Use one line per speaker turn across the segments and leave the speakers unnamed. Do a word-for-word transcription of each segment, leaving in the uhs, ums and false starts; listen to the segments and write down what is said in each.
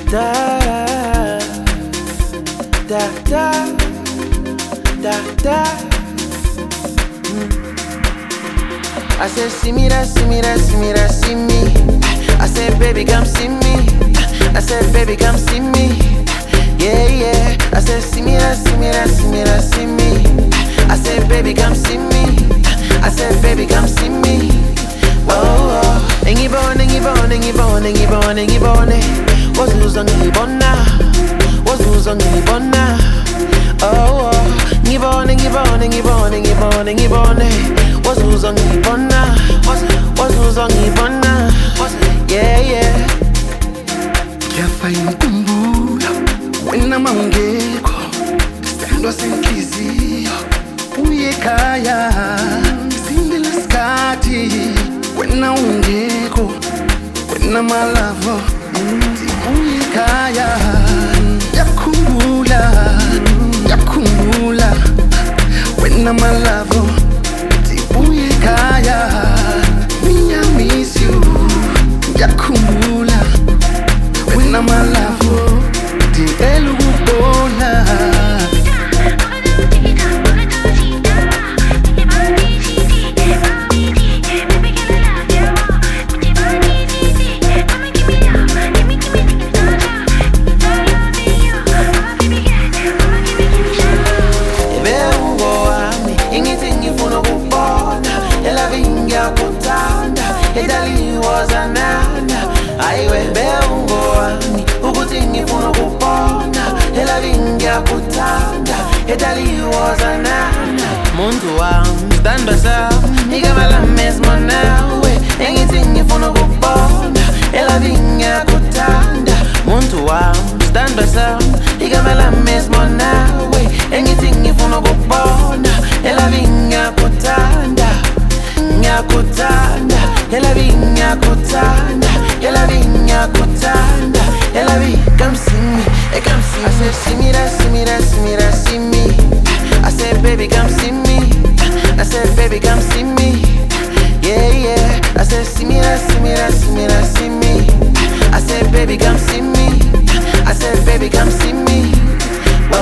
da da da da da. Mm. I said, see me that, see me that, see me that, see me. I said, baby, come see me. I said, baby, come see me. Yeah, yeah. I said, see me that, see me that, see me that, see me. I said, baby, come see me. I said, baby, come see me. Oh, oh. Engibone, engibone, engibone, engibone, engibone. Wazuza ngibona, wazuza ngibona. Oh, oh. Ngibone, ngibone, ngibone, ngibone, ngibone. Wazuza ngibona, wazuza ngibona. Yeah, yeah.
Ngiyafayina ukukhumbula wena mawungekho, sithandwa senhliziyo uye ekhaya, sindile isikhathi wena ungekho, wena malavo uye ekhaya. Ngiyakhumbula, ngiyakhumbula wena malavo uye ekhaya. Me, I miss you. Ngiyakhumbula wena malavo ngicela ukubona.
Italy was a nana. Muntu wami, stand beside. Igama la mesmo nawe. Anything if uno kupona. Ela vinga kutanda. Muntu wami, stand beside. Igama la mesmo nawe. Anything if uno kupona. Ela vinga kutanda. Nga kutanda. Ela vinga kutanda. Ela vinga kutanda. Ela vi, come see me, hey, come see me. I said, see me that, see me that, see me that, see me. I said, baby, come see me. I said, baby, come see me. Yeah, yeah. I said, see me that, see me that, see me that, see me. I said, baby, come see me. I said, baby, come see me. Oh,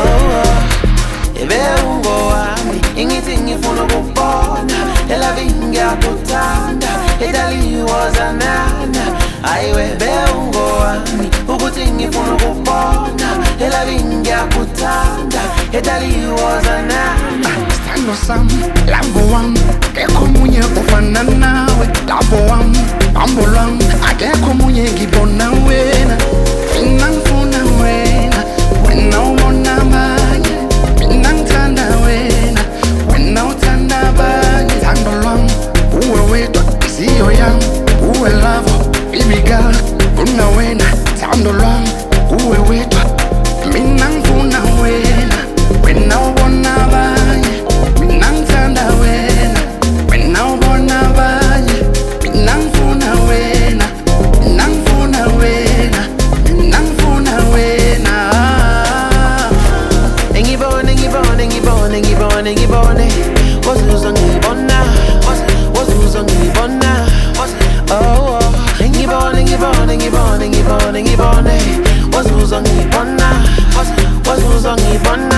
oh. Ebe ungo wami, anything if uno kupona. Ela vinga kutanda. Italy was a nana. Aiwe be ungo wami, ukuthi ngifuna ukubona. Ela vinga kutanda. Italy was a nana.
Sithandwa sami, love wami, akekho omunye ofana nawe. Love wami, bambo lwami, akekho omunye ngibona wena. Mina ngifuna wena, wena ubona abanye. Mina ngithanda wena, wena uthanda abanye. Thando lwami, uwe wedwa, inhliziyo yami, uwe love. Baby girl, kuna wena, thando lwami, uwe wedwa. Mina ngifuna wena, wena ubona abanye. Mina ngithanda wena, wena ubona abanye. Mina ngifuna wena, mina ngifuna wena, mina ngifuna wena.
Engibone, ngibone, ngibone, ngibone, ngibone. Wazuza ngibona, wazuza ngibona. Oh, oh. Ngibone, ngibone, ngibone, ngibone, ngibone. Wazuza ngibona, wazuza ngibona.